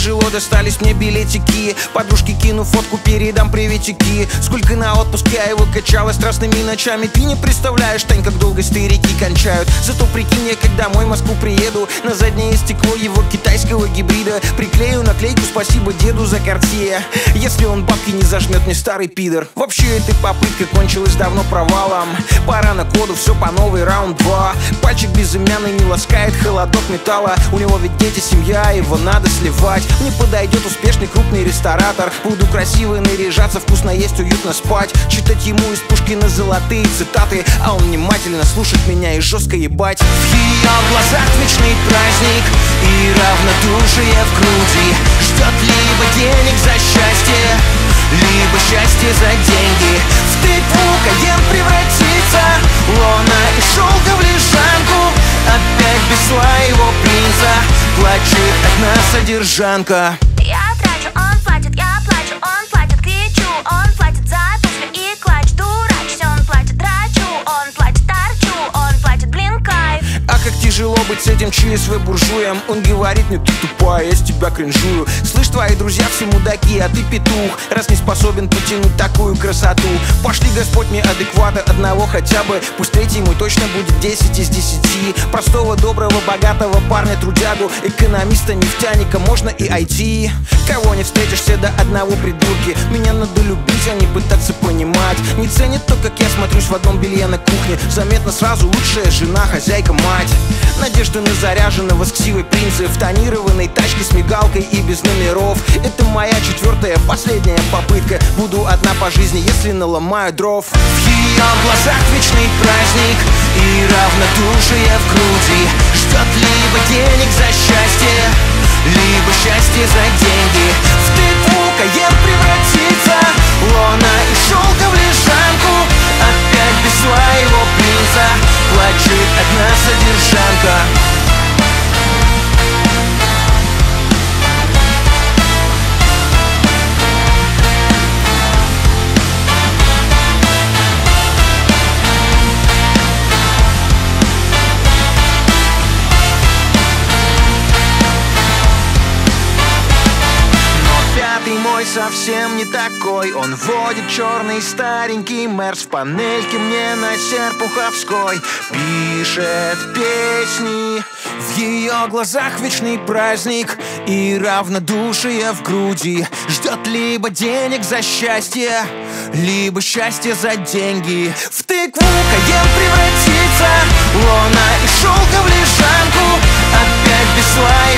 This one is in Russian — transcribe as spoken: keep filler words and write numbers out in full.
тяжело достались мне билетики. Подружки кину фотку, передам приветики. Сколько на отпуск я его качала страстными ночами. Ты не представляешь, Тань, как долго старики кончают. Зато прикинь, я как домой в Москву приеду, на заднее стекло его китайского гибрида приклею наклейку «Спасибо деду за Cartier». Если он бабки не зажмет, мне старый пидор. Вообще эта попытка кончилась давно провалом. Пора на коду, все по новой, раунд два. Пальчик безымянный не ласкает холодок металла. У него ведь дети, семья, его надо сливать. Мне подойдет успешный крупный ресторатор. Буду красиво наряжаться, вкусно есть, уютно спать. Читать ему из Пушкина золотые цитаты, а он внимательно слушает меня и жестко ебать. В ее глазах вечный праздник и равнодушие в груди. Ждет либо денег за счастье, либо счастье за деньги. В тыкву Каен превратится, лона и шелка в лежанку. Опять без своего принца плачет одна содержанка. Я трачу, он платит, я плачу, он платит, кричу, он платит за туфли и клатч. Дурачусь, он платит, драчу, он платит, торчу, он платит, блин, кайф. А как тяжело быть с этим ЧСВ буржуем. Он говорит мне: ты тупая, я с тебя кринжую. Слышь, твои друзья все мудаки, а ты петух, раз не способен потянуть такую красоту. Пошли, Господь, мне адеквата одного хотя бы. Пусть третий мой точно будет десять из десяти. Простого, доброго, богатого парня, трудягу, экономиста, нефтяника, можно и ай ти. Кого не встретишься, до одного придурки. Меня надо любить, а не пытаться понимать. Не ценит то, как я смотрюсь в одном белье на кухне. Заметно сразу лучшая жена, хозяйка, мать. Надежда на заряженного с ксивой принца в тонированной тачке с мигалкой и без номеров. Это моя четвертая, последняя попытка. Буду одна по жизни, если наломаю дров. В ее глазах вечный праздник и равнодушие в груди. Ждет либо денег за счастье, либо счастье за деньги. В тыкву Каен превратится, лона и шелка в лежанку. Опять без своего принца плачет одна содержанка. Мой совсем не такой. Он водит черный старенький Мерс в панельке мне на Серпуховской. Пишет песни. В ее глазах вечный праздник и равнодушие в груди. Ждет либо денег за счастье, либо счастье за деньги. В тыкву Каен превратится, лона и шелка в лежанку. Опять без своей